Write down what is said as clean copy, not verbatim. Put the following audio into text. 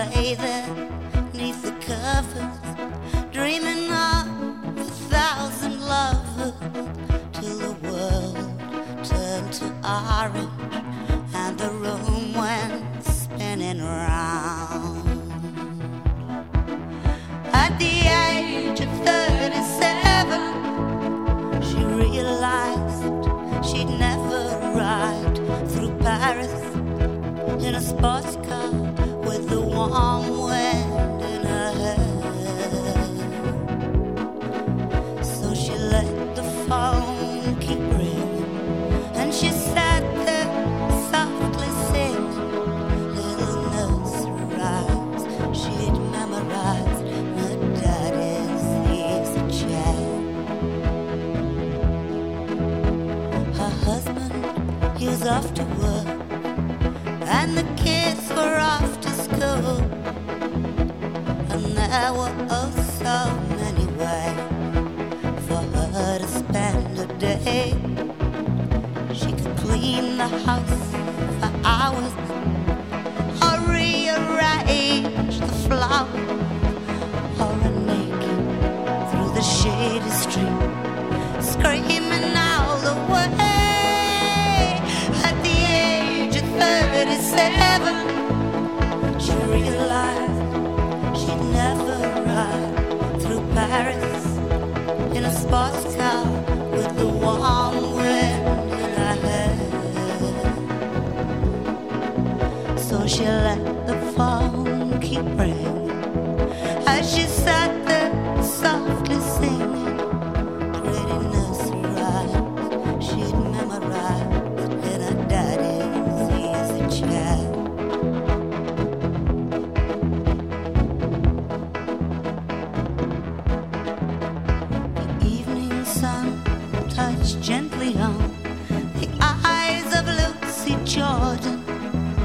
lay there neath the covers, dreaming of 1,000 lovers, till the world turned to orange and the room went spinning round. At the age of 37, she realized she'd never ride through Paris in a sports car with the warm wind in her hair. So she let the phone keep ringing, and she sat there softly singing little nursery rhymes she'd memorized in her daddy's easy chair. Her husband, he was off to work, and the kids were off to school, and there were oh so many ways for her to spend a day. She could clean the house for hours, or rearrange the flowers, or run naked through the shady street, screaming all the way. At the age of 37, she realized she'd never ride through Paris in a sports car